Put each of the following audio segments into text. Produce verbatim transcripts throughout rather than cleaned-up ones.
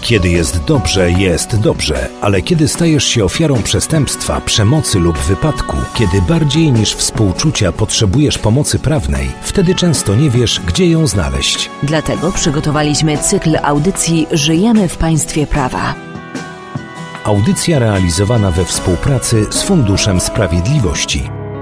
Kiedy jest dobrze, jest dobrze, ale kiedy stajesz się ofiarą przestępstwa, przemocy lub wypadku, kiedy bardziej niż współczucia potrzebujesz pomocy prawnej, wtedy często nie wiesz, gdzie ją znaleźć. Dlatego przygotowaliśmy cykl audycji Żyjemy w Państwie Prawa. Audycja realizowana we współpracy z Funduszem Sprawiedliwości.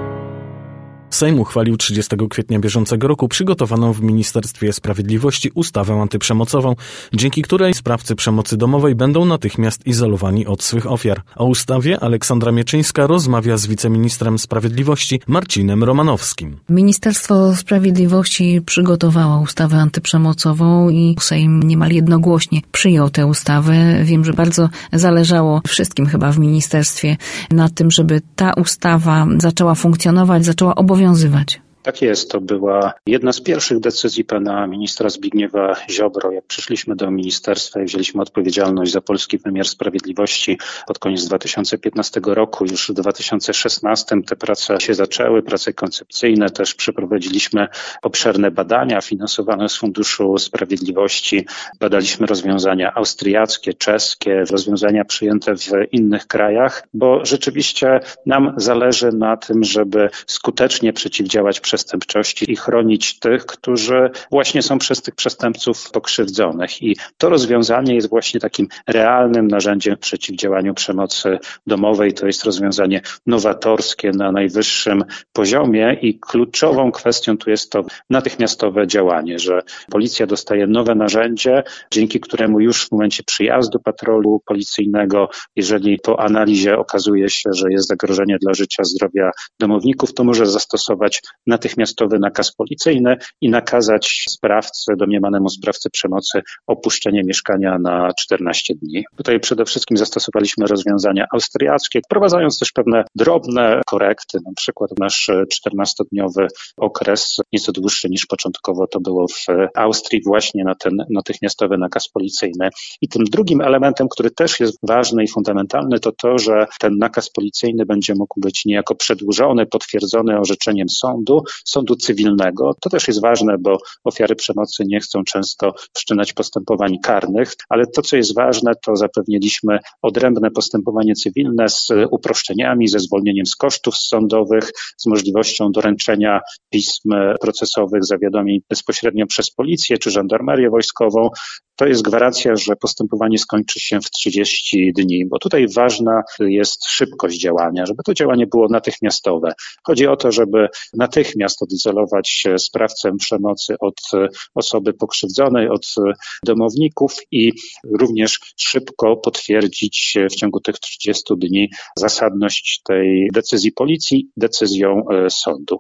Sejm uchwalił trzydziestego kwietnia bieżącego roku przygotowaną w Ministerstwie Sprawiedliwości ustawę antyprzemocową, dzięki której sprawcy przemocy domowej będą natychmiast izolowani od swych ofiar. O ustawie Aleksandra Mieczyńska rozmawia z wiceministrem sprawiedliwości Marcinem Romanowskim. Ministerstwo Sprawiedliwości przygotowało ustawę antyprzemocową i Sejm niemal jednogłośnie przyjął tę ustawę. Wiem, że bardzo zależało wszystkim chyba w ministerstwie na tym, żeby ta ustawa zaczęła funkcjonować, zaczęła obowiązywać. Tak jest, to była jedna z pierwszych decyzji pana ministra Zbigniewa Ziobro. Jak przyszliśmy do ministerstwa i wzięliśmy odpowiedzialność za polski wymiar sprawiedliwości pod koniec dwa tysiące piętnastego roku, już w dwa tysiące szesnastym te prace się zaczęły, prace koncepcyjne, też przeprowadziliśmy obszerne badania finansowane z Funduszu Sprawiedliwości. Badaliśmy rozwiązania austriackie, czeskie, rozwiązania przyjęte w innych krajach, bo rzeczywiście nam zależy na tym, żeby skutecznie przeciwdziałać przestępczości i chronić tych, którzy właśnie są przez tych przestępców pokrzywdzonych. I to rozwiązanie jest właśnie takim realnym narzędziem w przeciwdziałaniu przemocy domowej. To jest rozwiązanie nowatorskie na najwyższym poziomie i kluczową kwestią tu jest to natychmiastowe działanie, że policja dostaje nowe narzędzie, dzięki któremu już w momencie przyjazdu patrolu policyjnego, jeżeli po analizie okazuje się, że jest zagrożenie dla życia, zdrowia domowników, to może zastosować natychmiastowy nakaz policyjny i nakazać sprawcy, domniemanemu sprawcy przemocy opuszczenie mieszkania na czternaście dni. Tutaj przede wszystkim zastosowaliśmy rozwiązania austriackie, wprowadzając też pewne drobne korekty, na przykład nasz czternastodniowy okres, nieco dłuższy niż początkowo to było w Austrii, właśnie na ten natychmiastowy nakaz policyjny. I tym drugim elementem, który też jest ważny i fundamentalny, to to, że ten nakaz policyjny będzie mógł być niejako przedłużony, potwierdzony orzeczeniem sądu, sądu cywilnego. To też jest ważne, bo ofiary przemocy nie chcą często wszczynać postępowań karnych, ale to, co jest ważne, to zapewniliśmy odrębne postępowanie cywilne z uproszczeniami, ze zwolnieniem z kosztów sądowych, z możliwością doręczenia pism procesowych, zawiadomień bezpośrednio przez policję czy żandarmerię wojskową. To jest gwarancja, że postępowanie skończy się w trzydzieści dni, bo tutaj ważna jest szybkość działania, żeby to działanie było natychmiastowe. Chodzi o to, żeby natychmiast odizolować sprawcę przemocy od osoby pokrzywdzonej, od domowników i również szybko potwierdzić w ciągu tych trzydziestu dni zasadność tej decyzji policji, decyzją sądu.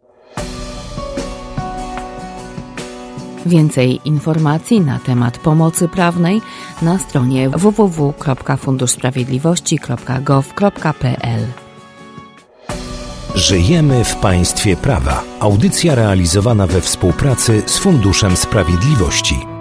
Więcej informacji na temat pomocy prawnej na stronie w w w kropka fundusz sprawiedliwości kropka gov kropka p l. Żyjemy w Państwie Prawa. Audycja realizowana we współpracy z Funduszem Sprawiedliwości.